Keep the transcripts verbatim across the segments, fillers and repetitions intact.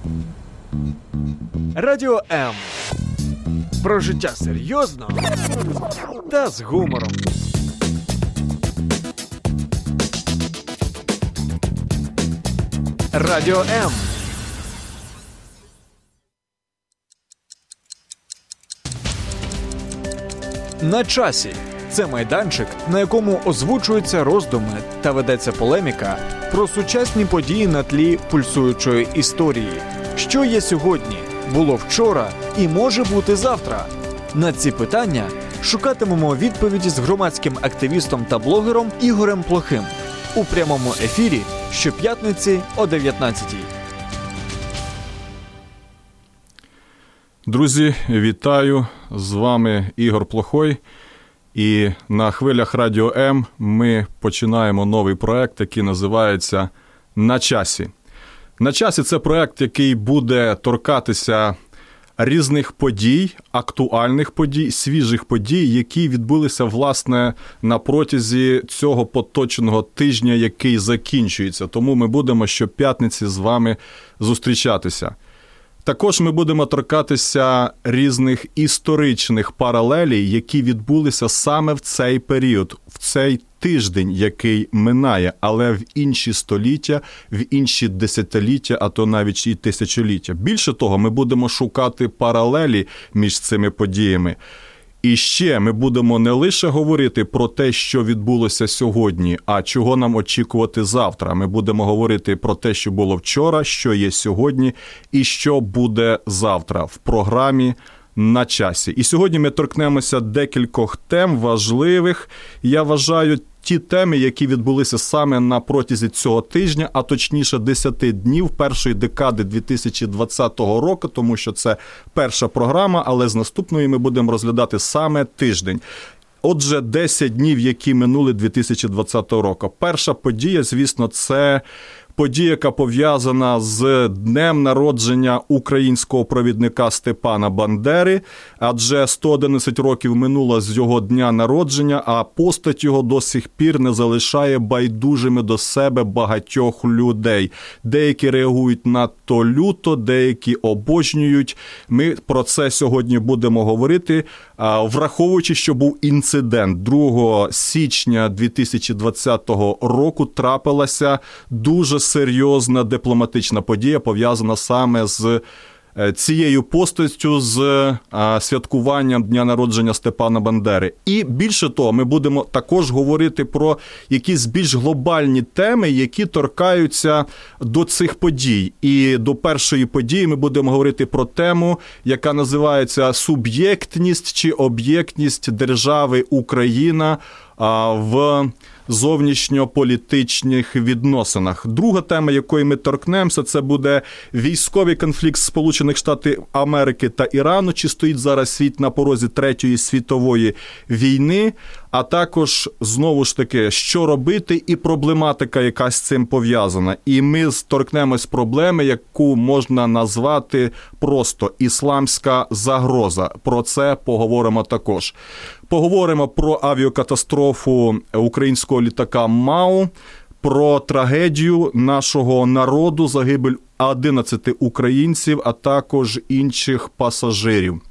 Радіо М. Про життя серйозно та з гумором. Радіо М. На часі. Це майданчик, на якому озвучуються роздуми та ведеться полеміка про сучасні події на тлі пульсуючої історії. Що є сьогодні, було вчора і може бути завтра? На ці питання шукатимемо відповіді з громадським активістом та блогером Ігорем Плохим у прямому ефірі щоп'ятниці о дев'ятнадцятій. Друзі, вітаю! З вами Ігор Плохой. І на хвилях Радіо М ми починаємо новий проект, який називається «На часі». «На часі» – це проект, який буде торкатися різних подій, актуальних подій, свіжих подій, які відбулися, власне, на протязі цього поточного тижня, який закінчується. Тому ми будемо щоп'ятниці з вами зустрічатися. Також ми будемо торкатися різних історичних паралелей, які відбулися саме в цей період, в цей тиждень, який минає, але в інші століття, в інші десятиліття, а то навіть і тисячоліття. Більше того, ми будемо шукати паралелі між цими подіями. І ще ми будемо не лише говорити про те, що відбулося сьогодні, а чого нам очікувати завтра. Ми будемо говорити про те, що було вчора, що є сьогодні і що буде завтра в програмі «На часі». І сьогодні ми торкнемося декількох тем важливих. Я вважаю, ті теми, які відбулися саме на протязі цього тижня, а точніше десяти днів першої декади дві тисячі двадцятого року, тому що це перша програма, але з наступної ми будемо розглядати саме тиждень. Отже, десять днів, які минули дві тисячі двадцятого року. Перша подія, звісно, це подія, яка пов'язана з днем народження українського провідника Степана Бандери, адже сто одинадцять років минуло з його дня народження, а постать його до сих пір не залишає байдужими до себе багатьох людей. Деякі реагують надто люто, деякі обожнюють. Ми про це сьогодні будемо говорити, враховуючи, що був інцидент. другого січня дві тисячі двадцятого року трапилася дуже серйозна дипломатична подія, пов'язана саме з цією постаттю, з святкуванням дня народження Степана Бандери. І більше того, ми будемо також говорити про якісь більш глобальні теми, які торкаються до цих подій. І до першої події ми будемо говорити про тему, яка називається «Суб'єктність чи об'єктність держави Україна в зовнішньополітичних відносинах». Друга тема, якої ми торкнемося, це буде військовий конфлікт Сполучених Штатів Америки та Ірану, чи стоїть зараз світ на порозі Третьої світової війни, а також, знову ж таки, що робити і проблематика, яка з цим пов'язана. І ми торкнемось проблеми, яку можна назвати просто «ісламська загроза». Про це поговоримо також. Поговоримо про авіакатастрофу українського літака МАУ, про трагедію нашого народу, загибель одинадцяти українців, а також інших пасажирів.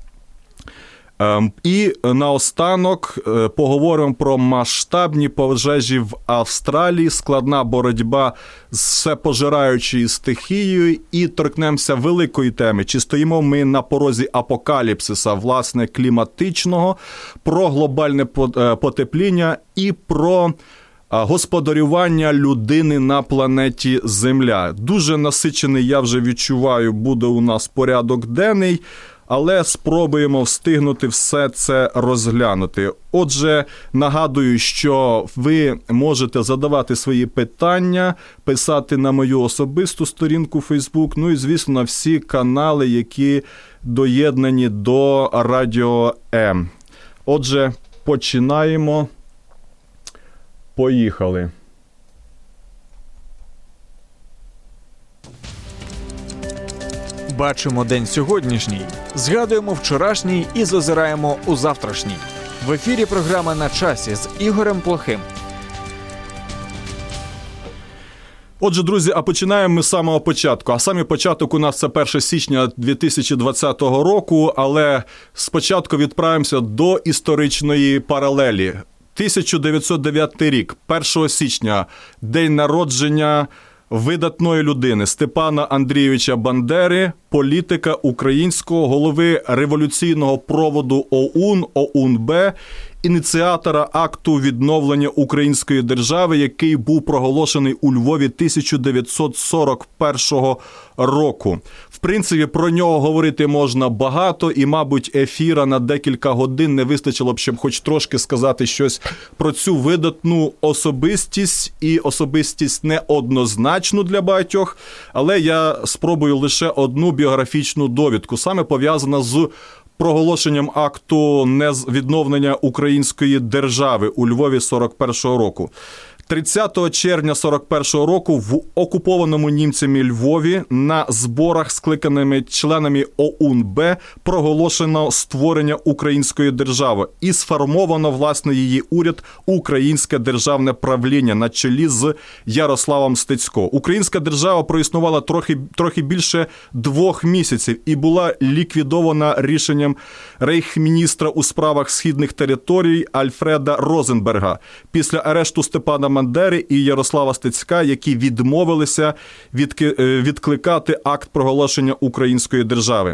І наостанок поговоримо про масштабні пожежі в Австралії, складна боротьба з всепожираючою стихією, і торкнемося великої теми, чи стоїмо ми на порозі апокаліпсиса, власне, кліматичного, про глобальне потепління і про господарювання людини на планеті Земля. Дуже насичений, я вже відчуваю, буде у нас порядок денний, але спробуємо встигнути все це розглянути. Отже, нагадую, що ви можете задавати свої питання, писати на мою особисту сторінку в Facebook, ну і, звісно, на всі канали, які доєднані до Радіо М. Отже, починаємо. Поїхали. Бачимо день сьогоднішній, згадуємо вчорашній і зазираємо у завтрашній. В ефірі програма «На часі» з Ігорем Плохим. Отже, друзі, а починаємо ми з самого початку. А самий початок у нас це перше січня дві тисячі двадцятого року, але спочатку відправимося до історичної паралелі. тисяча дев'ятсот дев'ятий рік, першого січня, день народження видатної людини Степана Андрійовича Бандери, політика українського, голови революційного проводу ОУН, ОУН-Б, ініціатора акту відновлення української держави, який був проголошений у Львові тисяча дев'ятсот сорок першого року. В принципі, про нього говорити можна багато, і, мабуть, ефіра на декілька годин не вистачило б, щоб хоч трошки сказати щось про цю видатну особистість, і особистість неоднозначну для багатьох, але я спробую лише одну біографічну довідку, саме пов'язана з проголошенням акту відновлення української держави у Львові сорок першого року. тридцятого червня сорок першого року в окупованому німцями Львові на зборах, скликаними членами ОУН-Б, проголошено створення української держави і сформовано, власне, її уряд Українське державне правління на чолі з Ярославом Стецько. Українська держава проіснувала трохи, трохи більше двох місяців і була ліквідована рішенням рейхміністра у справах східних територій Альфреда Розенберга після арешту Степана Бандери і Ярослава Стецька, які відмовилися відкликати акт проголошення української держави.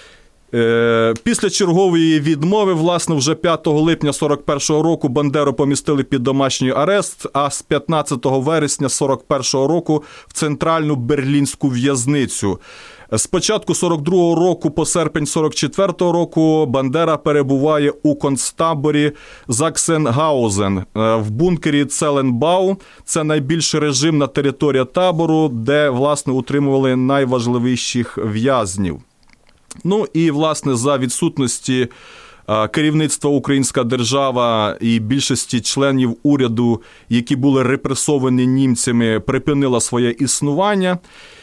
Після чергової відмови, власне, вже п'ятого липня сорок першого року Бандеру помістили під домашній арест, а з п'ятнадцятого вересня сорок першого року в центральну берлінську в'язницю. З початку сорок другого року по серпень сорок четвертого року Бандера перебуває у концтаборі Заксенгаузен в бункері Целенбау. Це найбільша режимна територія табору, де, власне, утримували найважливіших в'язнів. Ну і, власне, за відсутності керівництва українська держава і більшості членів уряду, які були репресовані німцями, припинила своє існування.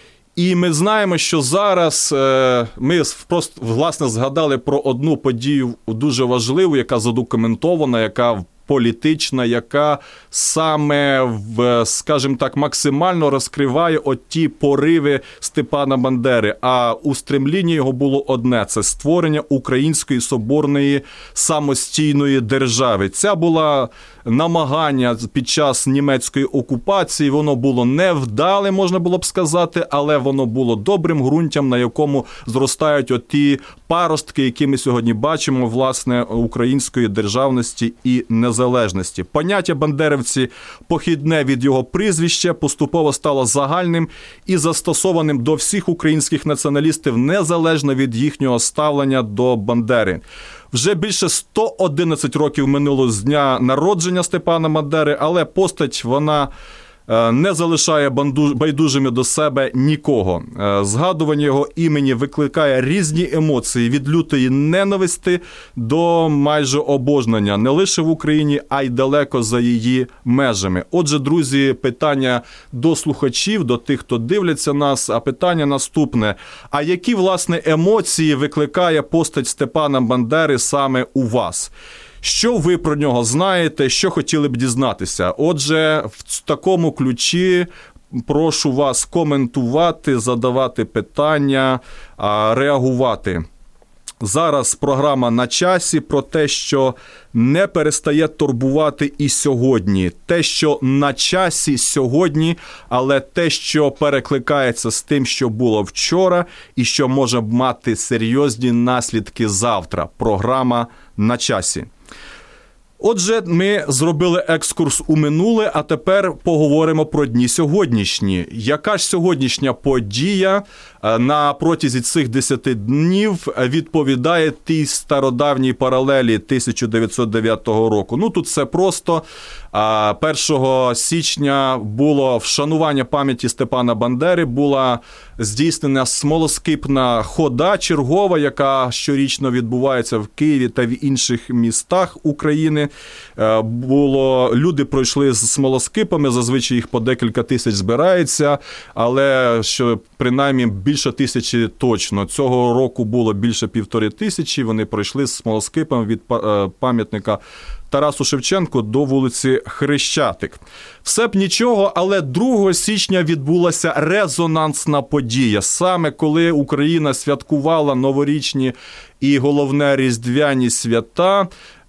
І ми знаємо, що зараз ми просто, власне, згадали про одну подію дуже важливу, яка задокументована, яка політична, яка саме, в, скажімо так, максимально розкриває оті пориви Степана Бандери. А у стремлінні його було одне – це створення Української соборної самостійної держави. Це було намагання під час німецької окупації, воно було невдале, можна було б сказати, але воно було добрим ґрунтям, на якому зростають оті паростки, які ми сьогодні бачимо, власне, української державності і незалежності. Поняття бандерівці, похідне від його прізвища, поступово стало загальним і застосованим до всіх українських націоналістів, незалежно від їхнього ставлення до Бандери. Вже більше сто одинадцять років минуло з дня народження Степана Бандери, але постать, вона не залишає байдужими до себе нікого. Згадування його імені викликає різні емоції, від лютої ненависти до майже обожнення, не лише в Україні, а й далеко за її межами. Отже, друзі, питання до слухачів, до тих, хто дивляться нас, а питання наступне. А які, власне, емоції викликає постать Степана Бандери саме у вас? Що ви про нього знаєте, що хотіли б дізнатися? Отже, в такому ключі прошу вас коментувати, задавати питання, реагувати. Зараз програма «На часі» про те, що не перестає турбувати і сьогодні. Те, що на часі сьогодні, але те, що перекликається з тим, що було вчора і що може мати серйозні наслідки завтра. Програма «На часі». Отже, ми зробили екскурс у минуле, а тепер поговоримо про дні сьогоднішні. Яка ж сьогоднішня подія на протязі цих десяти днів відповідає тій стародавній паралелі тисяча дев'ятсот дев'ятого року? Ну, тут все просто. першого січня було вшанування пам'яті Степана Бандери, була здійснена смолоскипна хода чергова, яка щорічно відбувається в Києві та в інших містах України. було, люди пройшли з смолоскипами, зазвичай їх по декілька тисяч збирається, але що принаймні більше тисячі точно. Цього року було більше півтори тисячі, вони пройшли з смолоскипом від пам'ятника Тарасу Шевченку до вулиці Хрещатик. Все б нічого, але другого січня відбулася резонансна подія. Саме коли Україна святкувала новорічні і, головне, різдвяні свята,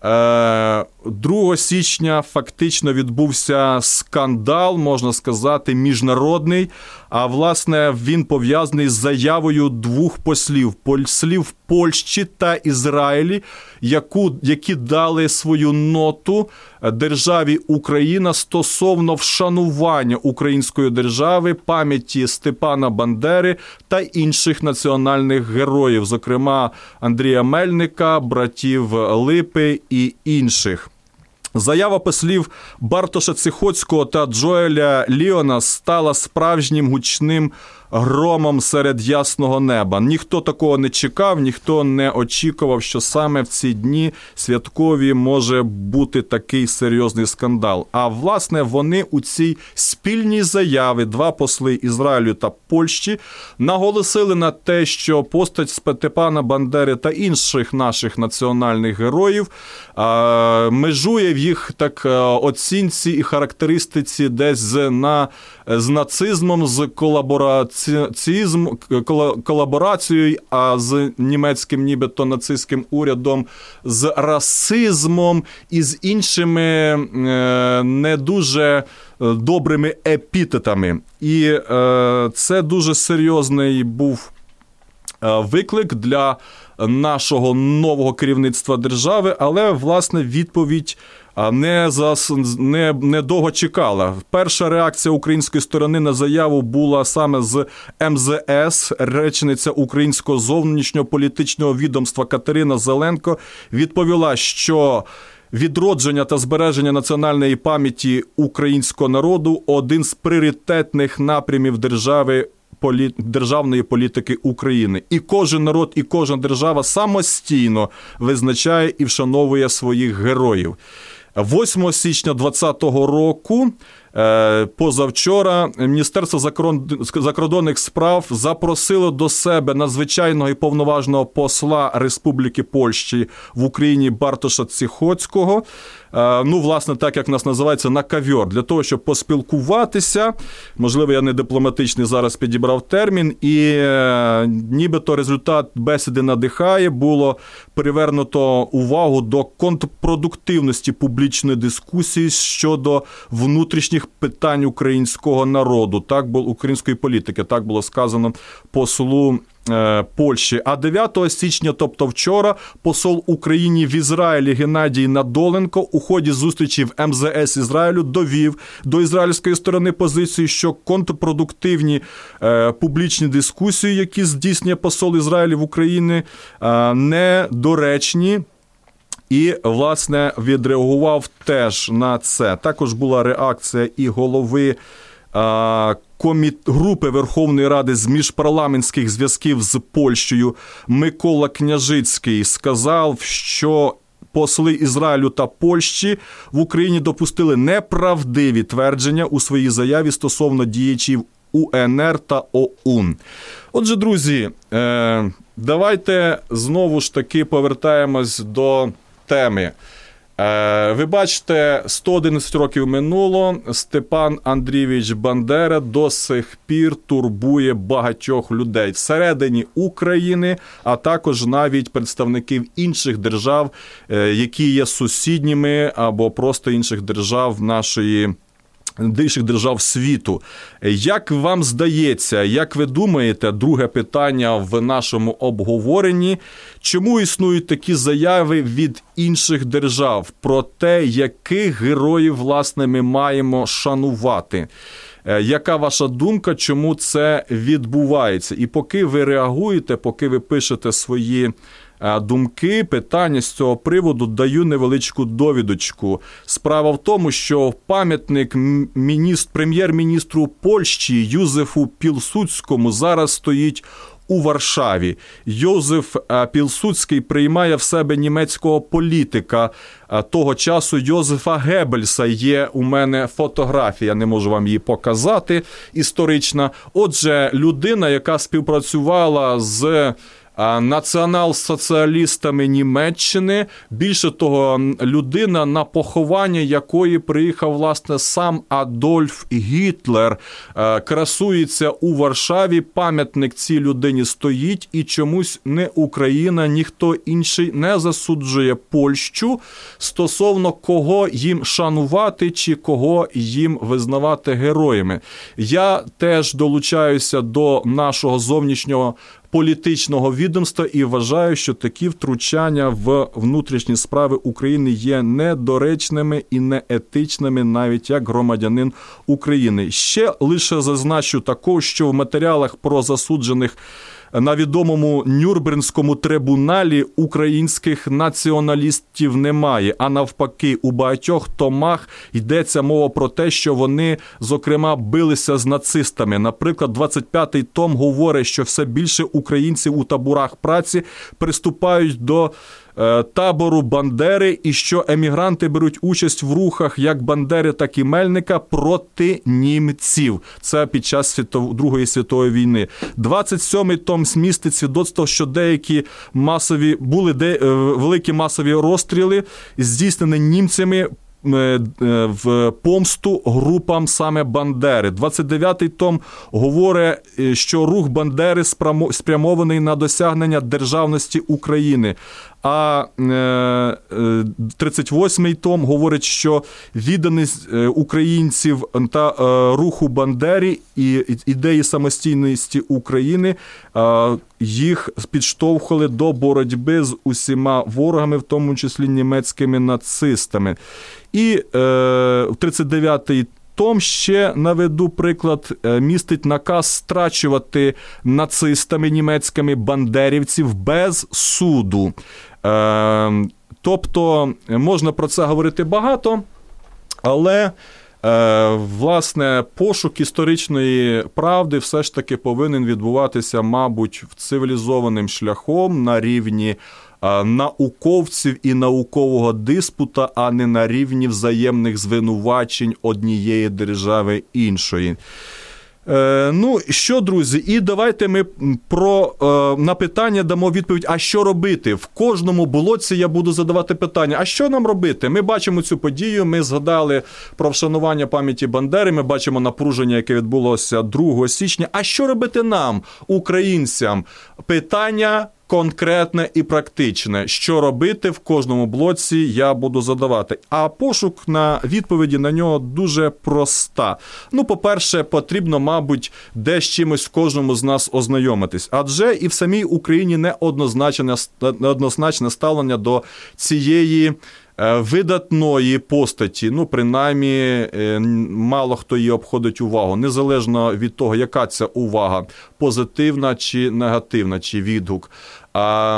другого січня фактично відбувся скандал, можна сказати, міжнародний, а власне він пов'язаний з заявою двох послів, послів Польщі та Ізраїлі, яку, які дали свою ноту державі Україна стосовно вшанування української держави, пам'яті Степана Бандери та інших національних героїв, зокрема Андрія Мельника, братів Липи і інших. Заява послів Бартоша Циходського та Джоеля Ліона стала справжнім гучним громом серед ясного неба. Ніхто такого не чекав, ніхто не очікував, що саме в ці дні святкові може бути такий серйозний скандал. А власне вони у цій спільній заяві, два посли Ізраїлю та Польщі, наголосили на те, що постать Степана Бандери та інших наших національних героїв а, межує в їх так оцінці і характеристиці десь на, з нацизмом, з колаборацією, колаборацією, а з німецьким нібито нацистським урядом, з расизмом і з іншими не дуже добрими епітетами. І це дуже серйозний був виклик для нашого нового керівництва держави, але, власне, відповідь не, зас... не, не довго чекала. Перша реакція української сторони на заяву була саме з ем зе ес. Речниця Українського зовнішньополітичного відомства Катерина Зеленко відповіла, що відродження та збереження національної пам'яті українського народу – один з пріоритетних напрямів держави державної політики України. І кожен народ, і кожна держава самостійно визначає і вшановує своїх героїв. восьмого січня двадцятого року, позавчора, Міністерство закордонних справ запросило до себе надзвичайного і повноважного посла Республіки Польщі в Україні Бартоша Циходського, ну, власне, так, як в нас називається, на ковер, для того, щоб поспілкуватися. Можливо, я не дипломатичний зараз підібрав термін, і нібито результат бесіди надихає, було привернуто увагу до контрпродуктивності публічної дискусії щодо внутрішніх питань українського народу, так було, української політики, так було сказано послу е, Польщі. А дев'ятого січня, тобто вчора, посол Україні в Ізраїлі Геннадій Надоленко у ході зустрічі в ем зе ес Ізраїлю довів до ізраїльської сторони позицію, що контрпродуктивні е, публічні дискусії, які здійснює посол Ізраїлю в Україні, е, недоречні. І, власне, відреагував теж на це. Також була реакція і голови а, коміт... групи Верховної Ради з міжпарламентських зв'язків з Польщею Микола Княжицький сказав, що посли Ізраїлю та Польщі в Україні допустили неправдиві твердження у своїй заяві стосовно діячів у ен ер та о у ен. Отже, друзі, е... давайте знову ж таки повертаємось до теми. Ви бачите, сто одинадцять років минуло, Степан Андрійович Бандера до сих пір турбує багатьох людей всередині України, а також навіть представників інших держав, які є сусідніми або просто інших держав нашої інших держав світу. Як вам здається, як ви думаєте, друге питання в нашому обговоренні, чому існують такі заяви від інших держав про те, яких героїв, власне, ми маємо шанувати? Яка ваша думка, чому це відбувається? І поки ви реагуєте, поки ви пишете свої думки, питання з цього приводу, даю невеличку довідочку. Справа в тому, що пам'ятник міністр, прем'єр-міністру Польщі Юзефу Пілсудському зараз стоїть у Варшаві. Йозеф Пілсудський приймає в себе німецького політика того часу Йозефа Геббельса. Є у мене фотографія, не можу вам її показати, історична. Отже, людина, яка співпрацювала з націонал-соціалістами Німеччини, більше того, людина, на поховання якої приїхав, власне, сам Адольф Гітлер, красується у Варшаві, пам'ятник цій людині стоїть, і чомусь не Україна, ніхто інший не засуджує Польщу стосовно кого їм шанувати чи кого їм визнавати героями. Я теж долучаюся до нашого зовнішнього політичного відомства і вважаю, що такі втручання в внутрішні справи України є недоречними і неетичними навіть як громадянин України. Ще лише зазначу також, що в матеріалах про засуджених на відомому Нюрнберзькому трибуналі українських націоналістів немає, а навпаки, у багатьох томах йдеться мова про те, що вони, зокрема, билися з нацистами. Наприклад, двадцять п'ятий том говорить, що все більше українців у таборах праці приступають до табору Бандери, і що емігранти беруть участь в рухах як Бандери, так і Мельника проти німців. Це під час світов... Другої світової війни. двадцять сьомий том містить свідоцтво, що деякі масові, були де... великі масові розстріли, здійснені німцями в помсту групам саме Бандери. двадцять дев'ятий том говорить, що рух Бандери спрямований на досягнення державності України. А тридцять восьмий том говорить, що відданість українців та руху Бандері і ідеї самостійності України їх підштовхували до боротьби з усіма ворогами, в тому числі німецькими нацистами. І тридцять дев'ятий том ще наведу приклад, містить наказ страчувати нацистами німецькими бандерівців без суду. Тобто, можна про це говорити багато, але, власне, пошук історичної правди все ж таки повинен відбуватися, мабуть, цивілізованим шляхом на рівні науковців і наукового диспута, а не на рівні взаємних звинувачень однієї держави іншої. Е, ну, що, друзі, і давайте ми про, е, на питання дамо відповідь, а що робити? В кожному блоці я буду задавати питання, а що нам робити? Ми бачимо цю подію, ми згадали про вшанування пам'яті Бандери, ми бачимо напруження, яке відбулося другого січня. А що робити нам, українцям? Питання конкретне і практичне. Що робити в кожному блоці, я буду задавати. А пошук на відповіді на нього дуже проста. Ну, по-перше, потрібно, мабуть, де з чимось в кожному з нас ознайомитись. Адже і в самій Україні неоднозначне, неоднозначне ставлення до цієї видатної постаті, ну, принаймні, мало хто її обходить увагу, незалежно від того, яка ця увага, позитивна чи негативна, чи відгук. А,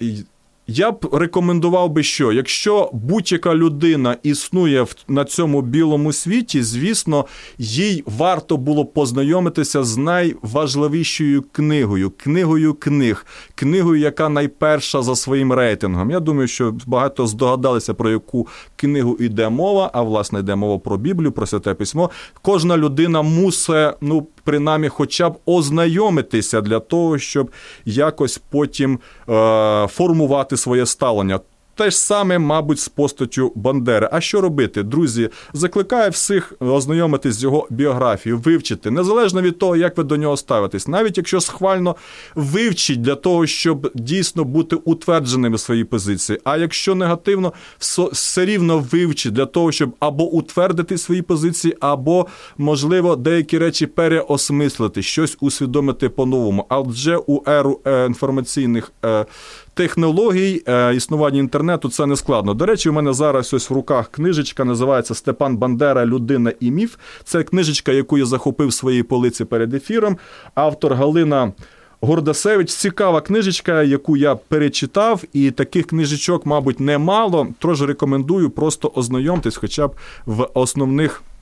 я б рекомендував би, що якщо будь-яка людина існує на цьому білому світі, звісно, їй варто було познайомитися з найважливішою книгою, книгою книг, книгою, яка найперша за своїм рейтингом. Я думаю, що багато здогадалися, про яку книгу йде мова, а, власне, йде мова про Біблію, про Святе Письмо. Кожна людина мусить, ну, принаймні, хоча б ознайомитися для того, щоб якось потім е, формувати своє ставлення. Те ж саме, мабуть, з постаттю Бандери. А що робити? Друзі, закликаю всіх ознайомитись з його біографією, вивчити, незалежно від того, як ви до нього ставитесь. Навіть якщо схвально, вивчіть для того, щоб дійсно бути утвердженими в своїй позиції. А якщо негативно, все рівно вивчіть для того, щоб або утвердити свої позиції, або, можливо, деякі речі переосмислити, щось усвідомити по-новому. Адже у еру інформаційних технологій, існування інтернету, це не складно. До речі, у мене зараз ось в руках книжечка, називається «Степан Бандера. Людина і міф». Це книжечка, яку я захопив в своїй полиці перед ефіром. Автор Галина Гордасевич. Цікава книжечка, яку я перечитав, і таких книжечок, мабуть, немало. Тож рекомендую просто ознайомтесь хоча б в основних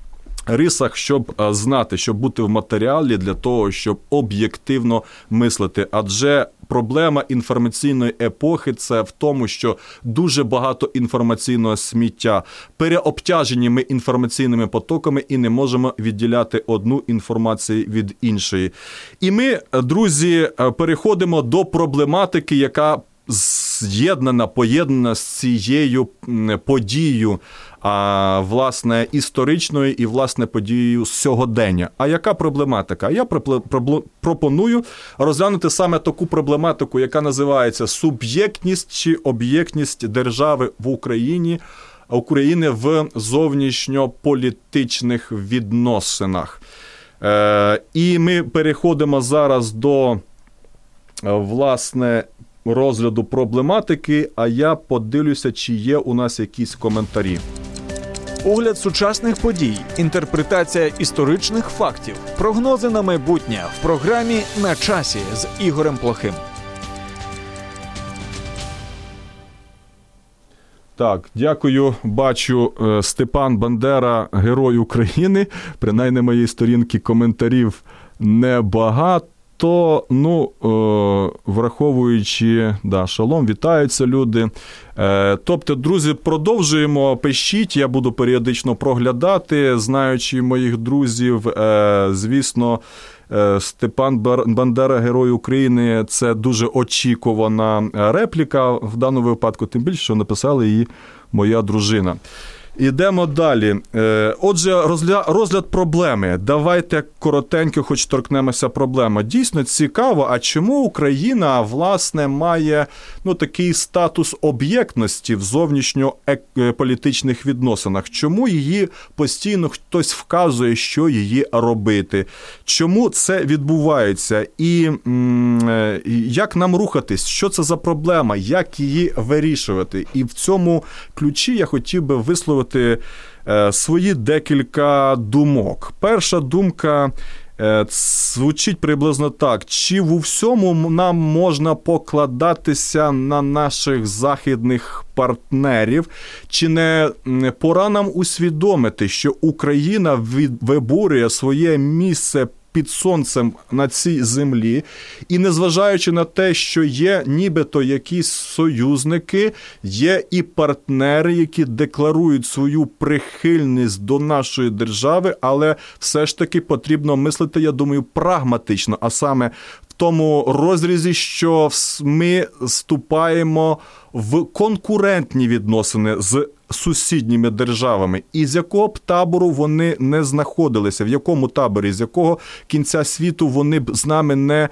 рисах, щоб знати, щоб бути в матеріалі для того, щоб об'єктивно мислити. Адже проблема інформаційної епохи – це в тому, що дуже багато інформаційного сміття. Переобтяжені ми інформаційними потоками і не можемо відділяти одну інформацію від іншої. І ми, друзі, переходимо до проблематики, яка з'єднана, поєднана з цією подією, а, власне, історичною і, власне, подією сьогодення. А яка проблематика? Я пропоную розглянути саме таку проблематику, яка називається суб'єктність чи об'єктність держави в Україні, України в зовнішньополітичних відносинах. Е, і ми переходимо зараз до, власне, розгляду проблематики, а я подивлюся, чи є у нас якісь коментарі. Огляд сучасних подій, інтерпретація історичних фактів, прогнози на майбутнє в програмі «На часі» з Ігорем Плохим. Так, дякую. Бачу, Степан Бандера, Герой України. Принаймні, на моїй сторінці коментарів небагато. То, ну, враховуючи, да, шалом, вітаються люди. Тобто, друзі, продовжуємо, пишіть, я буду періодично проглядати, знаючи моїх друзів, звісно, Степан Бандера, Герой України, це дуже очікувана репліка в даному випадку, тим більше, що написала її моя дружина. Ідемо далі. Отже, розгляд проблеми. Давайте коротенько хоч торкнемося проблеми. Дійсно цікаво, а чому Україна, власне, має, ну, такий статус об'єктності в зовнішньополітичних відносинах? Чому її постійно хтось вказує, що її робити? Чому це відбувається? І м- як нам рухатись? Що це за проблема? Як її вирішувати? І в цьому ключі я хотів би висловити свої декілька думок. Перша думка звучить приблизно так. Чи в усьому нам можна покладатися на наших західних партнерів? Чи не пора нам усвідомити, що Україна виборює своє місце під сонцем на цій землі, і незважаючи на те, що є нібито якісь союзники, є і партнери, які декларують свою прихильність до нашої держави, але все ж таки потрібно мислити, я думаю, прагматично, а саме в тому розрізі, що ми вступаємо в конкурентні відносини з сусідніми державами, і з якого б табору вони не знаходилися, в якому таборі, з якого кінця світу вони б з нами не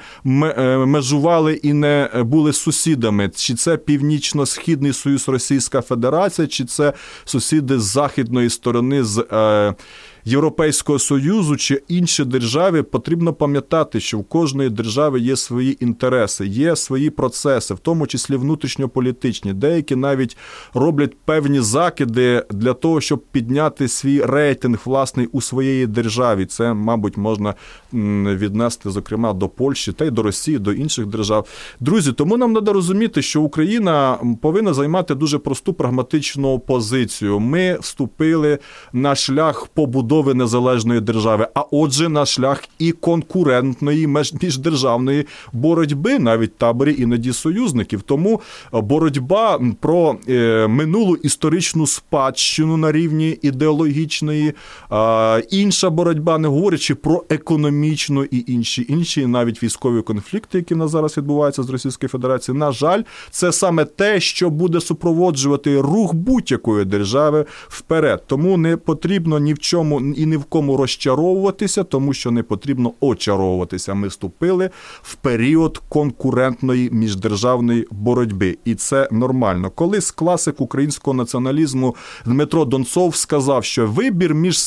межували і не були сусідами. Чи це Північно-Східний Союз Російська Федерація, чи це сусіди з західної сторони, з е, Європейського Союзу чи інші держави, потрібно пам'ятати, що в кожної держави є свої інтереси, є свої процеси, в тому числі внутрішньополітичні. Деякі навіть роблять певні закиди для того, щоб підняти свій рейтинг власний у своєї державі. Це, мабуть, можна віднести, зокрема, до Польщі та й до Росії, до інших держав. Друзі, тому нам треба розуміти, що Україна повинна займати дуже просту прагматичну позицію. Ми вступили на шлях побудови незалежної держави, а отже на шлях і конкурентної міждержавної боротьби, навіть в таборі іноді союзників. Тому боротьба про е, минулу історичну спадщину на рівні ідеологічної, е, інша боротьба, не говорячи про економічну і інші, інші навіть військові конфлікти, які в нас зараз відбуваються з Російською Федерацією, на жаль, це саме те, що буде супроводжувати рух будь-якої держави вперед. Тому не потрібно ні в чому і ні в кому розчаровуватися, тому що не потрібно очаровуватися. Ми вступили в період конкурентної міждержавної боротьби. І це нормально. Колись класик українського націоналізму Дмитро Донцов сказав, що вибір між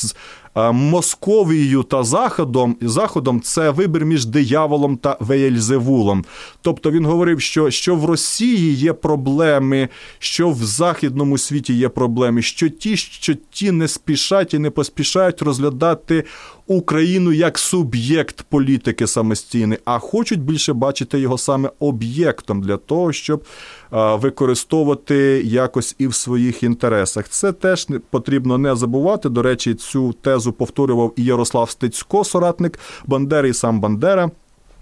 Московією та Заходом, Заходом – це вибір між дияволом та Веєльзевулом. Тобто він говорив, що, що в Росії є проблеми, що в західному світі є проблеми, що ті, що ті не спішать і не поспішають розглядати Україну як суб'єкт політики самостійний, а хочуть більше бачити його саме об'єктом для того, щоб використовувати якось і в своїх інтересах. Це теж потрібно не забувати. До речі, цю тезу повторював і Ярослав Стецько, соратник Бандери, і сам Бандера.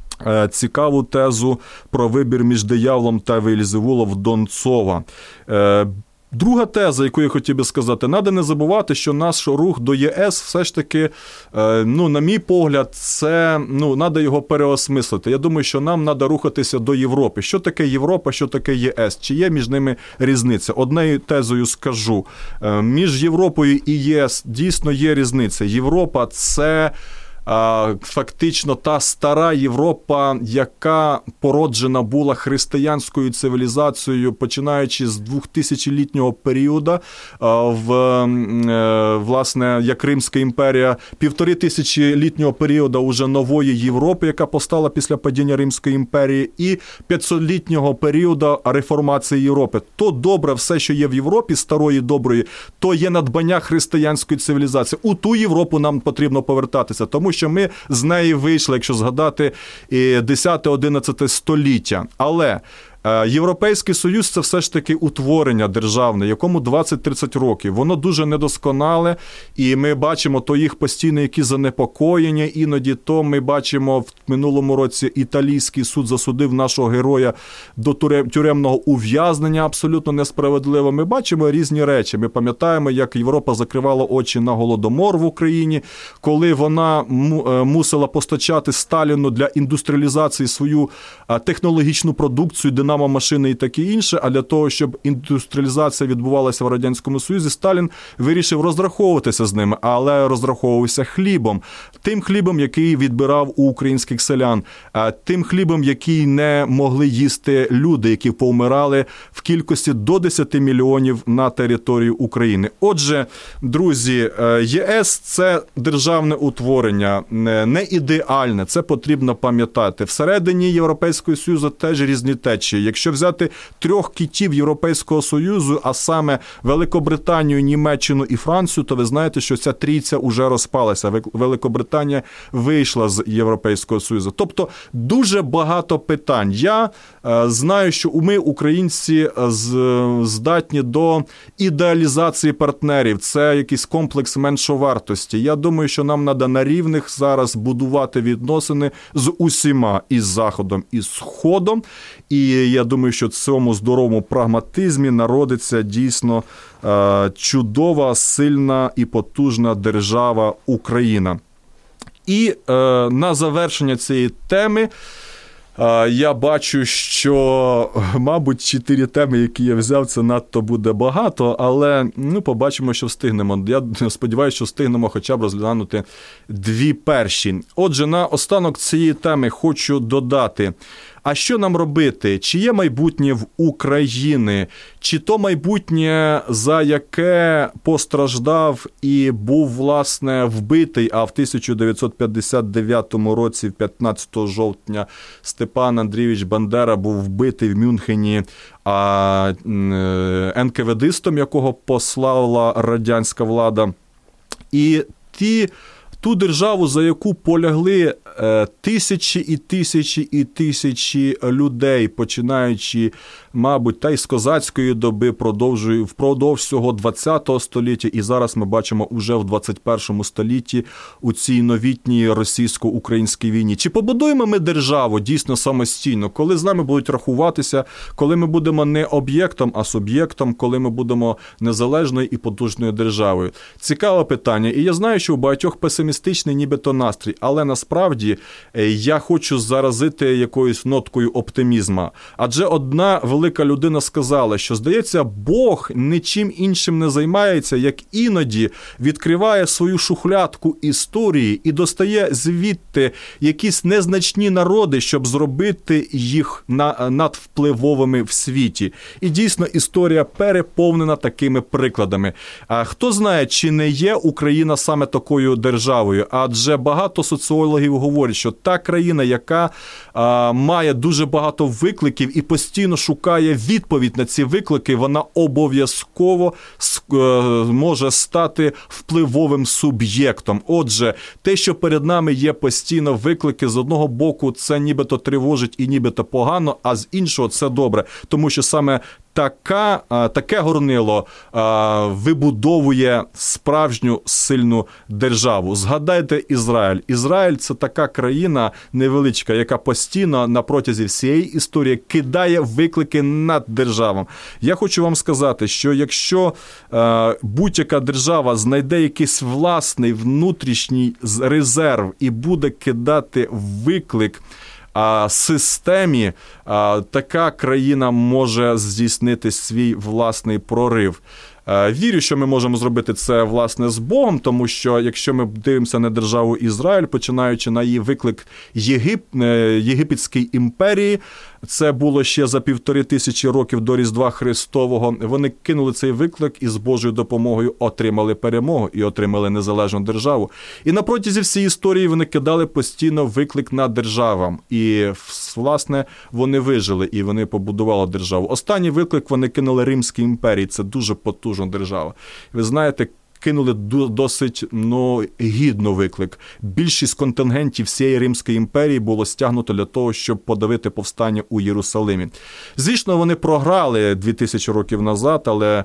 Цікаву тезу про вибір між дияволом та Вельзевулом Донцова. Друга теза, яку я хотів би сказати, треба не забувати, що наш рух до ЄС все ж таки, ну, на мій погляд, це, ну, треба його переосмислити. Я думаю, що нам треба рухатися до Європи. Що таке Європа, що таке ЄС? Чи є між ними різниця? Однею тезою скажу. Між Європою і ЄС дійсно є різниця. Європа – це фактично та стара Європа, яка породжена була християнською цивілізацією, починаючи з двохтисячолітнього періоду, в, власне, як Римська імперія, півтори тисячолітнього періоду уже нової Європи, яка постала після падіння Римської імперії, і п'ятсотлітнього періоду реформації Європи. То добре все, що є в Європі, старої, доброї, то є надбання християнської цивілізації. У ту Європу нам потрібно повертатися, тому що що ми з неї вийшли, якщо згадати, десяте-одинадцяте століття. Але Європейський Союз – це все ж таки утворення державне, якому двадцять-тридцять років. Воно дуже недосконале, і ми бачимо то їх постійно які занепокоєння, іноді то ми бачимо в минулому році італійський суд засудив нашого героя до тюремного ув'язнення абсолютно несправедливо. Ми бачимо різні речі. Ми пам'ятаємо, як Європа закривала очі на Голодомор в Україні, коли вона мусила постачати Сталіну для індустріалізації свою технологічну продукцію, динамо-машини і таке інше, а для того, щоб індустріалізація відбувалася в Радянському Союзі, Сталін вирішив розраховуватися з ними, але розраховувався хлібом. Тим хлібом, який відбирав у українських селян, тим хлібом, який не могли їсти люди, які повмирали в кількості до десяти мільйонів на території України. Отже, друзі, ЄС – це державне утворення, не ідеальне, це потрібно пам'ятати. Всередині Європейського Союзу теж різні течії. Якщо взяти трьох кітів Європейського Союзу, а саме Великобританію, Німеччину і Францію, то ви знаєте, що ця трійця уже розпалася. Великобританія вийшла з Європейського Союзу. Тобто дуже багато питань. Я е, знаю, що ми, українці, з, здатні до ідеалізації партнерів. Це якийсь комплекс меншовартості. Я думаю, що нам треба на рівних зараз будувати відносини з усіма, і з Заходом, і з Сходом. І я думаю, що в цьому здоровому прагматизмі народиться дійсно е, чудова, сильна і потужна держава Україна. І е, на завершення цієї теми е, я бачу, що, мабуть, чотири теми, які я взяв, це надто буде багато, але ну, побачимо, що встигнемо. Я сподіваюся, що встигнемо хоча б розглянути дві перші. Отже, на останок цієї теми хочу додати, а що нам робити? Чи є майбутнє в Україні? Чи то майбутнє, за яке постраждав і був, власне, вбитий, а в тисяча дев'ятсот п'ятдесят дев'ятому році, п'ятнадцятого жовтня, Степан Андрійович Бандера був вбитий в Мюнхені, а ен ка ве дистом, якого послала радянська влада. І ті... Ту державу, за яку полягли е, тисячі і тисячі і тисячі людей, починаючи, мабуть, та й з козацької доби, продовжує впродовж всього ХХ століття, і зараз ми бачимо уже в двадцять першому столітті у цій новітній російсько-українській війні. Чи побудуємо ми державу дійсно самостійно, коли з нами будуть рахуватися, коли ми будемо не об'єктом, а суб'єктом, коли ми будемо незалежною і потужною державою? Цікаве питання. І я знаю, що у багатьох песимістичних Песимістичний нібито настрій, але насправді я хочу заразити якоюсь ноткою оптимізму. Адже одна велика людина сказала, що, здається, Бог нічим іншим не займається, як іноді відкриває свою шухлядку історії і достає звідти якісь незначні народи, щоб зробити їх надвпливовими в світі. І дійсно історія переповнена такими прикладами. А хто знає, чи не є Україна саме такою державою? державою. Адже багато соціологів говорять, що та країна, яка а, має дуже багато викликів і постійно шукає відповідь на ці виклики, вона обов'язково може стати впливовим суб'єктом. Отже, те, що перед нами є постійно виклики, з одного боку це нібито тривожить і нібито погано, а з іншого це добре, тому що саме Така, таке горнило вибудовує справжню сильну державу. Згадайте Ізраїль. Ізраїль – це така країна невеличка, яка постійно на протязі всієї історії кидає виклики над державам. Я хочу вам сказати, що якщо будь-яка держава знайде якийсь власний внутрішній резерв і буде кидати виклик системі, така країна може здійснити свій власний прорив. Вірю, що ми можемо зробити це, власне, з Богом, тому що, якщо ми дивимося на державу Ізраїль, починаючи на її виклик Єгип... Єгипетській імперії, це було ще за півтори тисячі років до Різдва Христового, вони кинули цей виклик і з Божою допомогою отримали перемогу і отримали незалежну державу. І на протязі всієї історії вони кидали постійно виклик на державам. І, власне, вони вижили, і вони побудували державу. Останній виклик вони кинули Римській імперії, це дуже потужна держава. Ви знаєте, кинули досить ну, гідно виклик. Більшість контингентів всієї Римської імперії було стягнуто для того, щоб подавити повстання у Єрусалимі. Звісно, вони програли дві тисячі років назад, але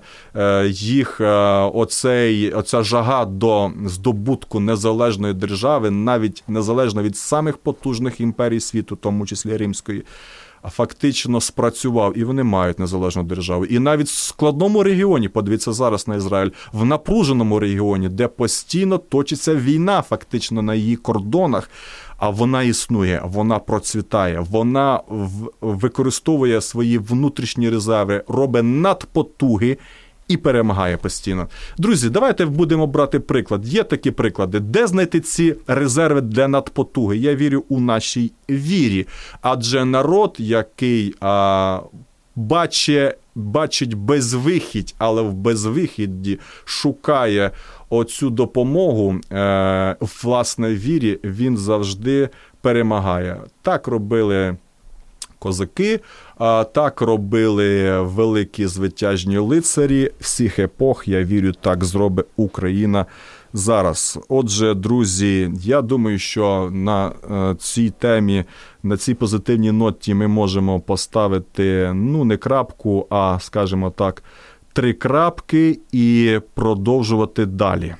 їх оцей, оця жага до здобутку незалежної держави, навіть незалежно від самих потужних імперій світу, в тому числі Римської, фактично спрацював, і вони мають незалежну державу. І навіть в складному регіоні, подивіться зараз на Ізраїль, в напруженому регіоні, де постійно точиться війна фактично на її кордонах, а вона існує, вона процвітає, вона використовує свої внутрішні резерви, робить надпотуги і перемагає постійно. Друзі, давайте будемо брати приклад. Є такі приклади. Де знайти ці резерви для надпотуги? Я вірю у нашій вірі. Адже народ, який а, бачить, бачить безвихідь, але в безвихідді шукає оцю допомогу е, в власній вірі, він завжди перемагає. Так робили козаки, так робили великі звитяжні лицарі всіх епох. Я вірю, так зробить Україна зараз. Отже, друзі, я думаю, що на цій темі, на цій позитивній ноті ми можемо поставити, ну, не крапку, а, скажімо так, три крапки і продовжувати далі.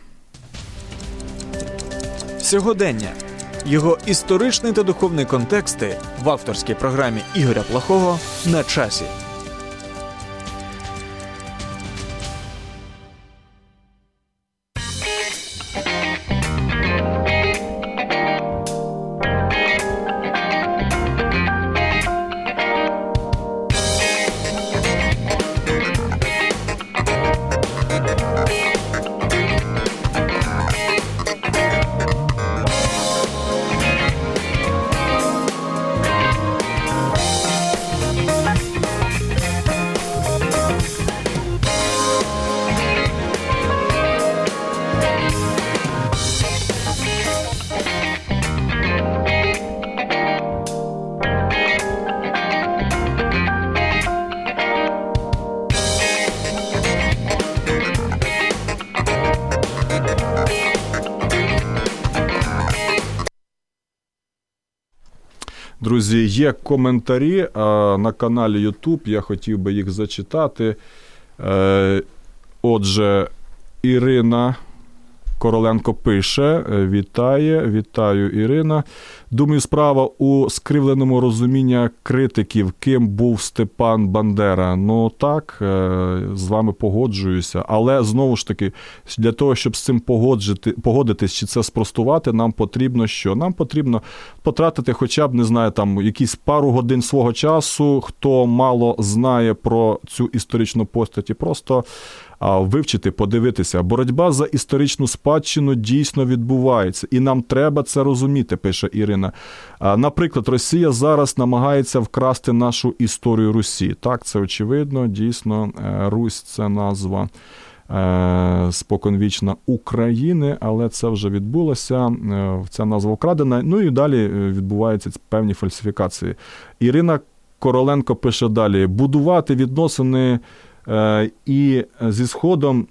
Сьогодення. Його історичний та духовний контексти в авторській програмі Ігоря Плохого «На часі». Друзі, є коментарі на каналі YouTube, я хотів би їх зачитати. Отже, Ірина Короленко пише: вітає, вітаю, Ірина. Думаю, справа у скривленому розумінні критиків, ким був Степан Бандера. Ну так, з вами погоджуюся. Але, знову ж таки, для того, щоб з цим погодитись чи це спростувати, нам потрібно що? Нам потрібно потратити хоча б, не знаю, там, якісь пару годин свого часу, хто мало знає про цю історичну постать, і просто вивчити, подивитися. Боротьба за історичну спадщину дійсно відбувається. І нам треба це розуміти, пише Ірина. Наприклад, Росія зараз намагається вкрасти нашу історію Русі. Так, це очевидно, дійсно, Русь – це назва споконвічна України, але це вже відбулося, ця назва вкрадена, ну і далі відбуваються певні фальсифікації. Ірина Короленко пише далі: будувати відносини і зі Сходом,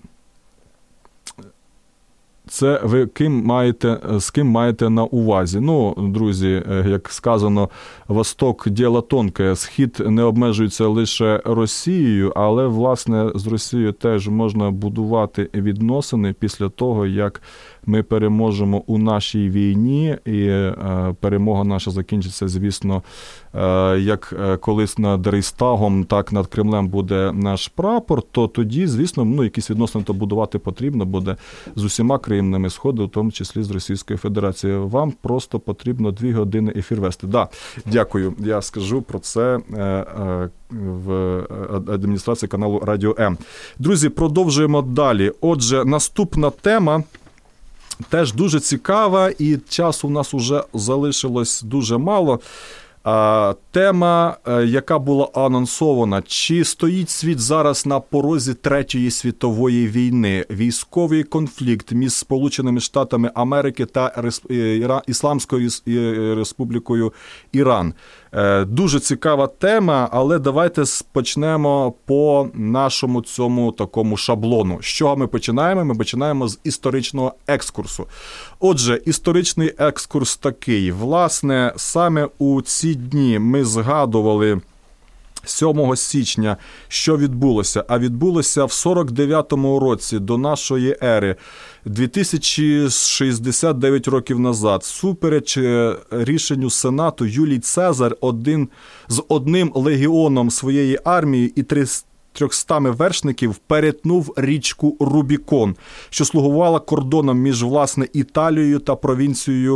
це ви ким маєте, з ким маєте на увазі? Ну, друзі, як сказано, Восток – діло тонке, Схід не обмежується лише Росією, але, власне, з Росією теж можна будувати відносини після того, як ми переможемо у нашій війні, і перемога наша закінчиться, звісно, як колись над Рейхстагом, так над Кремлем буде наш прапор, то тоді, звісно, ну, якісь відносини то будувати потрібно буде з усіма країнами Сходу, в тому числі з Російською Федерацією. Вам просто потрібно дві години ефір вести. Да, дякую. Я скажу про це в адміністрації каналу Радіо М. Друзі, продовжуємо далі. Отже, наступна тема теж дуже цікава, і часу в нас вже залишилось дуже мало. Тема, яка була анонсована: чи стоїть світ зараз на порозі Третьої світової війни? Військовий конфлікт між Сполученими Штатами Америки та Ісламською Республікою Іран. Дуже цікава тема, але давайте почнемо по нашому цьому такому шаблону. З чого ми починаємо? Ми починаємо з історичного екскурсу. Отже, історичний екскурс такий. Власне, саме у ці дні ми згадували сьомого січня, що відбулося. А відбулося в сорок дев'ятому році до нашої ери, дві тисячі шістдесят дев'ять років назад, всупереч рішенню Сенату, Юлій Цезар один, з одним легіоном своєї армії і трьохстами вершників перетнув річку Рубікон, що слугувала кордоном між, власне, Італією та провінцією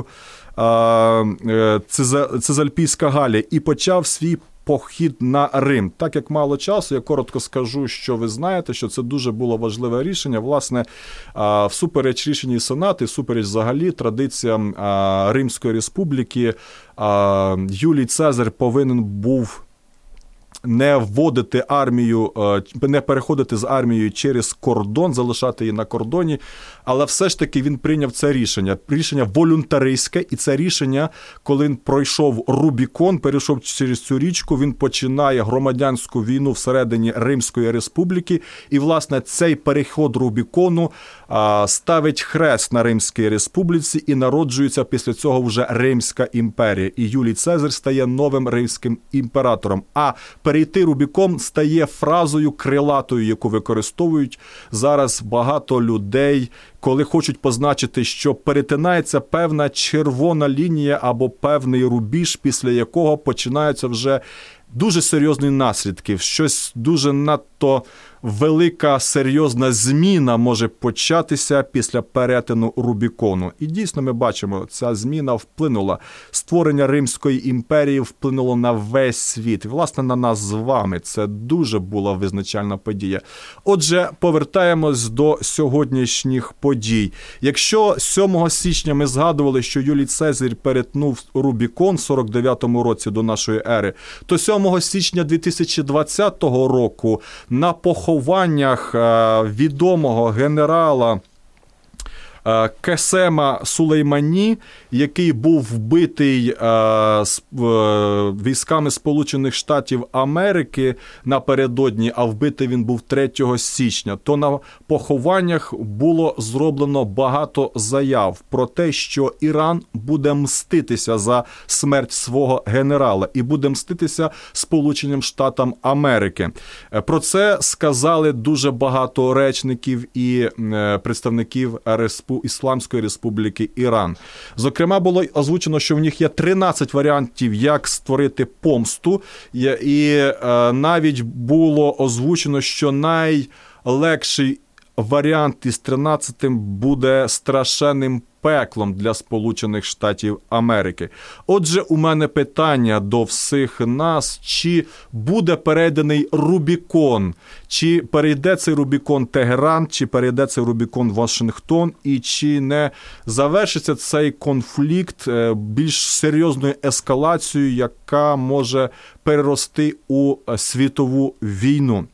Цезальпійська Галія, і почав свій похід на Рим. Так як мало часу, я коротко скажу, що ви знаєте, що це дуже було важливе рішення. Власне, всупереч рішенню Сенату, всупереч взагалі традиціям Римської республіки, Юлій Цезар повинен був не вводити армію, не переходити з армією через кордон, залишати її на кордоні, але все ж таки він прийняв це рішення. Рішення волюнтаристське, і це рішення, коли він пройшов Рубікон, перейшов через цю річку, він починає громадянську війну всередині Римської республіки, і, власне, цей переход Рубікону ставить хрест на Римській республіці, і народжується після цього вже Римська імперія. І Юлій Цезар стає новим римським імператором. А перейти Рубікон стає фразою крилатою, яку використовують зараз багато людей, коли хочуть позначити, що перетинається певна червона лінія або певний рубіж, після якого починаються вже дуже серйозні наслідки. Щось дуже надто велика, серйозна зміна може початися після перетину Рубікону. І дійсно ми бачимо, ця зміна вплинула. Створення Римської імперії вплинуло на весь світ. І, власне, на нас з вами. Це дуже була визначальна подія. Отже, повертаємось до сьогоднішніх подій. Якщо сьомого січня ми згадували, що Юлій Цезар перетнув Рубікон в сорок дев'ятому році до нашої ери, то сьомого січня дві тисячі двадцятого року на похованнях відомого генерала Кесема Сулеймані, який був вбитий військами Сполучених Штатів Америки напередодні, а вбитий він був третього січня, то на похованнях було зроблено багато заяв про те, що Іран буде мститися за смерть свого генерала і буде мститися Сполученим Штатам Америки. Про це сказали дуже багато речників і представників Республіки Ісламської Республіки Іран. Зокрема, було озвучено, що в них є тринадцять варіантів, як створити помсту, і навіть було озвучено, що найлегший варіант із тринадцятим буде страшенним пеклом для Сполучених Штатів Америки. Отже, у мене питання до всіх нас, чи буде перейдений Рубікон, чи перейде цей Рубікон Тегеран, чи перейде цей Рубікон Вашингтон, і чи не завершиться цей конфлікт більш серйозною ескалацією, яка може перерости у світову війну.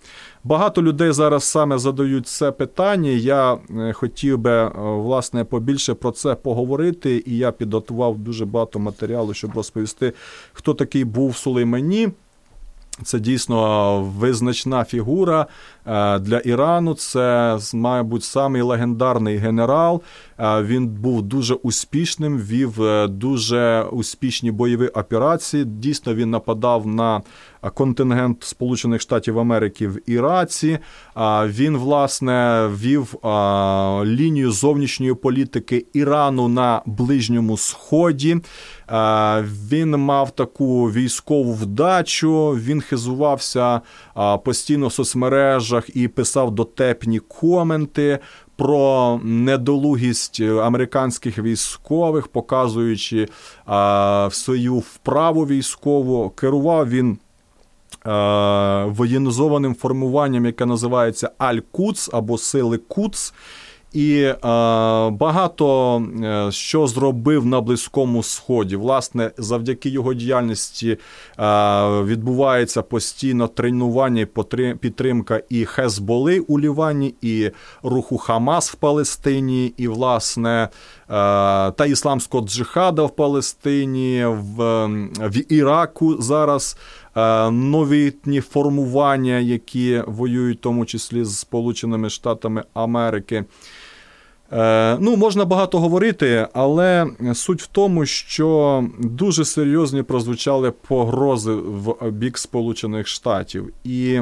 Багато людей зараз саме задають це питання. Я хотів би, власне, побільше про це поговорити, і я підготував дуже багато матеріалу, щоб розповісти, хто такий був Сулеймані. Це дійсно визначна фігура для Ірану. Це, мабуть, самий легендарний генерал. Він був дуже успішним, вів дуже успішні бойові операції. Дійсно, він нападав на контингент Сполучених Штатів Америки в Іраці. Він, власне, вів лінію зовнішньої політики Ірану на Ближньому Сході. Він мав таку військову вдачу, він хизувався постійно в соцмережах і писав дотепні коменти про недолугість американських військових, показуючи свою вправу військову. Керував він воєнізованим формуванням, яке називається Аль-Кудс або Сили Кудс. І е, багато е, що зробив на Близькому Сході. Власне, завдяки його діяльності е, відбувається постійно тренування і підтримка і Хезболи у Лівані, і руху Хамас в Палестині, і, власне, е, та ісламського джихада в Палестині, в, в Іраку зараз е, новітні формування, які воюють в тому числі з Сполученими Штатами Америки. Ну, можна багато говорити, але суть в тому, що дуже серйозні прозвучали погрози в бік Сполучених Штатів. І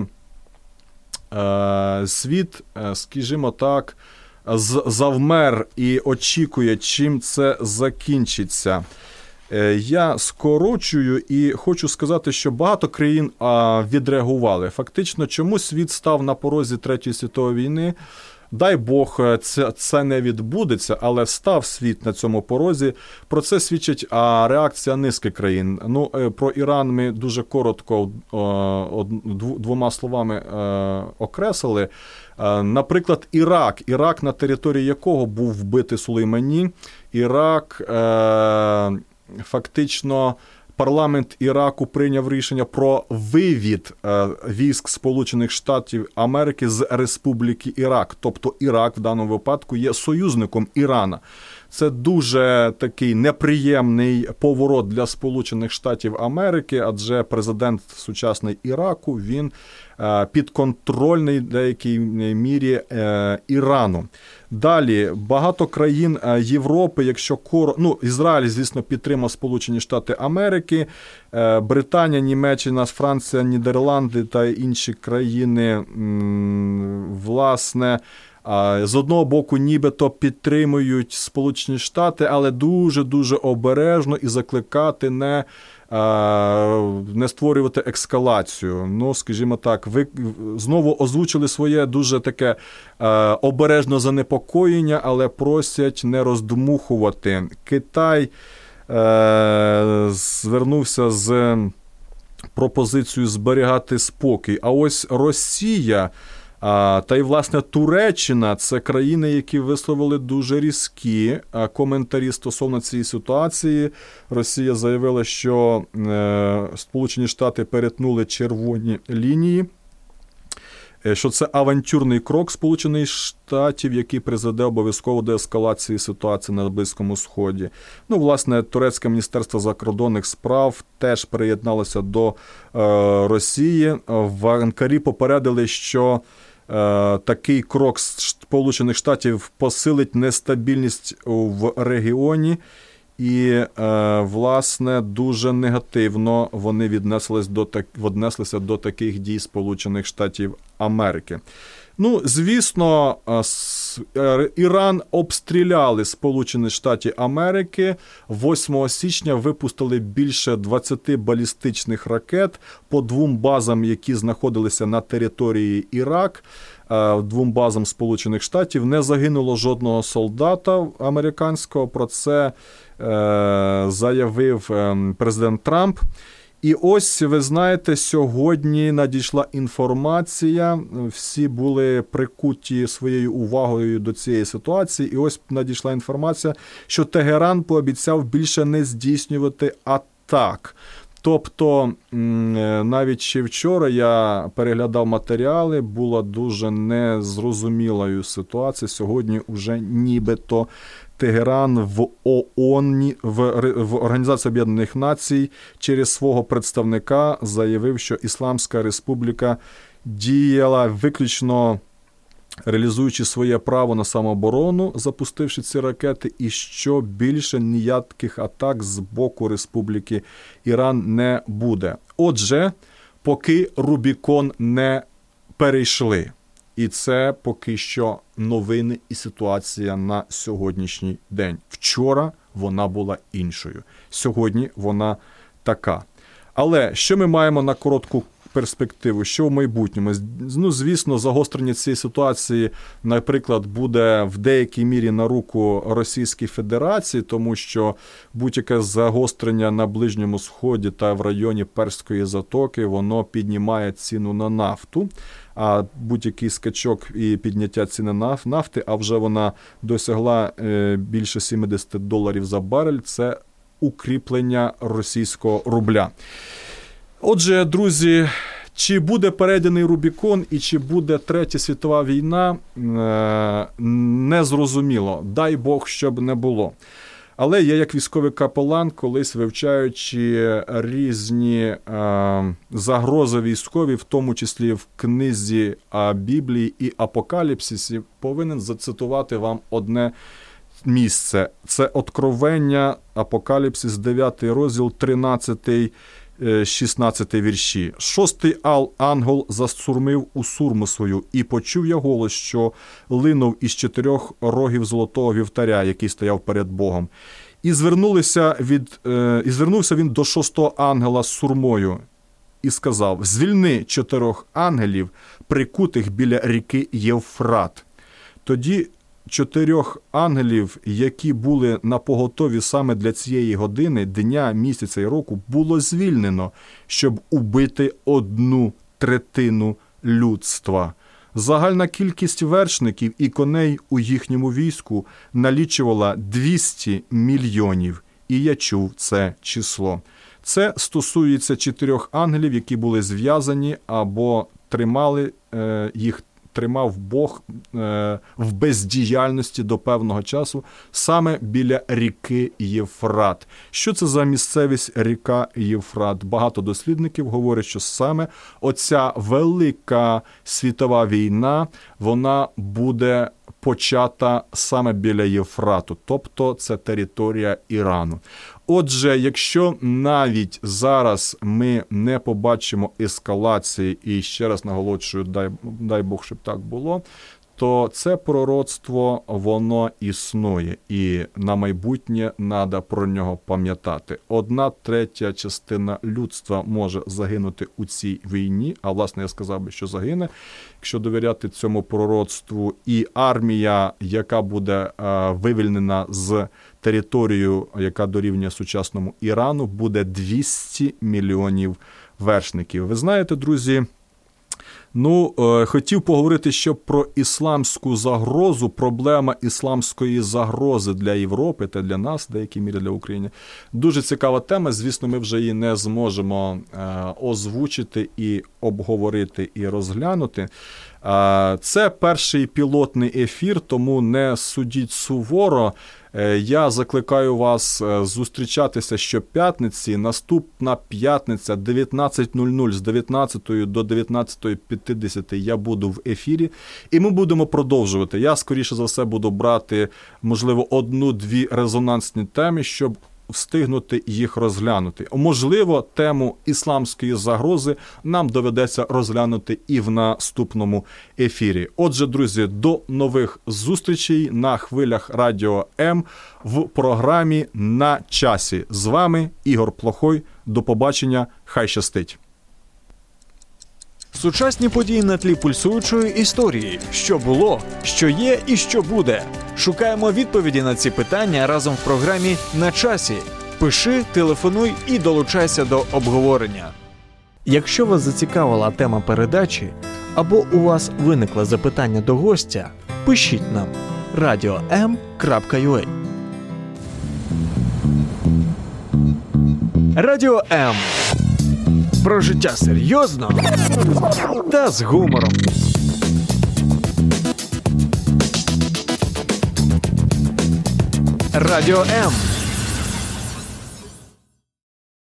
е, світ, скажімо так, завмер і очікує, чим це закінчиться. Я скорочую і хочу сказати, що багато країн відреагували. Фактично, чому світ став на порозі Третьої світової війни? Дай Бог, це, це не відбудеться, але став світ на цьому порозі. Про це свідчить а, реакція низки країн. Ну, про Іран ми дуже коротко о, двома словами е, окреслили. Е, наприклад, Ірак. Ірак, на території якого був вбитий Сулеймані. Ірак е, фактично... Парламент Іраку прийняв рішення про вивід військ Сполучених Штатів Америки з Республіки Ірак. Тобто Ірак в даному випадку є союзником Ірана. Це дуже такий неприємний поворот для Сполучених Штатів Америки, адже президент сучасний Іраку, він підконтрольний в деякій мірі Ірану. Далі, багато країн Європи, якщо коро... ну, Ізраїль, звісно, підтримав Сполучені Штати Америки, Британія, Німеччина, Франція, Нідерланди та інші країни, власне, з одного боку, нібито підтримують Сполучені Штати, але дуже-дуже обережно і закликати не, не створювати ескалацію. Ну, скажімо так, ви знову озвучили своє дуже таке обережне занепокоєння, але просять не роздмухувати. Китай звернувся з пропозицією зберігати спокій, а ось Росія та й, власне, Туреччина – це країни, які висловили дуже різкі коментарі стосовно цієї ситуації. Росія заявила, що Сполучені Штати перетнули червоні лінії, що це авантюрний крок Сполучених Штатів, який призведе обов'язково до ескалації ситуації на Близькому Сході. Ну, власне, турецьке міністерство закордонних справ теж приєдналося до е, Росії. В Анкарі попередили, що е, такий крок Сполучених Штатів посилить нестабільність в регіоні. І, е, власне, дуже негативно вони віднеслись до, віднеслися до таких дій Сполучених Штатів Америки. Ну, звісно, Іран обстріляли Сполучені Штати Америки. восьмого січня випустили більше двадцять балістичних ракет по двом базам, які знаходилися на території Ірак, двом базам Сполучених Штатів. Не загинуло жодного солдата американського. Про це заявив президент Трамп. І ось, ви знаєте, сьогодні надійшла інформація, всі були прикуті своєю увагою до цієї ситуації, і ось надійшла інформація, що Тегеран пообіцяв більше не здійснювати атак. Тобто, навіть ще вчора я переглядав матеріали, була дуже незрозумілою ситуація. Сьогодні вже нібито Тегеран в ООН, в, в Організації Об'єднаних Націй через свого представника заявив, що Ісламська Республіка діяла виключно реалізуючи своє право на самооборону, запустивши ці ракети, і що більше ніяких атак з боку Республіки Іран не буде. Отже, поки Рубікон не перейшли. І це поки що новини і ситуація на сьогоднішній день. Вчора вона була іншою. Сьогодні вона така. Але що ми маємо на коротку перспективу, що в майбутньому? Ну, звісно, загострення цієї ситуації, наприклад, буде в деякій мірі на руку Російській Федерації, тому що будь-яке загострення на Ближньому Сході та в районі Перської затоки, воно піднімає ціну на нафту, а будь-який скачок і підняття ціни нафти, а вже вона досягла більше сімдесят доларів за барель, це укріплення російського рубля. Отже, друзі, чи буде перейдений Рубікон і чи буде Третя світова війна, не зрозуміло. Дай Бог, щоб не було. Але я, як військовий капелан, колись вивчаючи різні е, загрози військові, в тому числі в книзі Біблії і Апокаліпсисі, повинен зацитувати вам одне місце. Це Откровення, Апокаліпсис, дев'ятий розділ, тринадцятий шістнадцятий вірші. Шостий ангел засурмив у сурму свою, і почув я голос, що линув із чотирьох рогів золотого вівтаря, який стояв перед Богом. І, звернулися від, е, і звернувся він до шостого ангела з сурмою і сказав: «Звільни чотирьох ангелів, прикутих біля ріки Євфрат». Тоді чотирьох ангелів, які були напоготові саме для цієї години, дня, місяця і року, було звільнено, щоб убити одну третину людства. Загальна кількість вершників і коней у їхньому війську налічувала двісті мільйонів, і я чув це число. Це стосується чотирьох ангелів, які були зв'язані або тримали е, їх тримав Бог е, в бездіяльності до певного часу саме біля ріки Євфрат. Що це за місцевість ріка Євфрат? Багато дослідників говорять, що саме оця велика світова війна, вона буде почата саме біля Євфрату, тобто це територія Ірану. Отже, якщо навіть зараз ми не побачимо ескалації, і ще раз наголошую, дай, дай Бог, щоб так було, то це пророцтво, воно існує, і на майбутнє треба про нього пам'ятати. Одна третя частина людства може загинути у цій війні, а власне я сказав би, що загине, якщо довіряти цьому пророцтву, і армія, яка буде е, вивільнена з територією, яка дорівнює сучасному Ірану, буде двісті мільйонів вершників. Ви знаєте, друзі, Ну, е, хотів поговорити ще про ісламську загрозу, проблема ісламської загрози для Європи та для нас, в деякій мірі для України. Дуже цікава тема, звісно, ми вже її не зможемо е, озвучити і обговорити, і розглянути. Е, це перший пілотний ефір, тому не судіть суворо. Я закликаю вас зустрічатися щоп'ятниці. Наступна п'ятниця, дев'ятнадцята нуль нуль, з дев'ятнадцятої до дев'ятнадцятої п'ятдесят я буду в ефірі. І ми будемо продовжувати. Я, скоріше за все, буду брати, можливо, одну-дві резонансні теми, щоб встигнути їх розглянути. Можливо, тему ісламської загрози нам доведеться розглянути і в наступному ефірі. Отже, друзі, до нових зустрічей на хвилях Радіо М в програмі «На часі». З вами Ігор Плохой. До побачення. Хай щастить. Сучасні події на тлі пульсуючої історії. Що було, що є і що буде. Шукаємо відповіді на ці питання разом в програмі «На часі». Пиши, телефонуй і долучайся до обговорення. Якщо вас зацікавила тема передачі або у вас виникло запитання до гостя, пишіть нам радіо ем крапка ю а. Радіо М. Про життя серйозно та з гумором. Радіо М.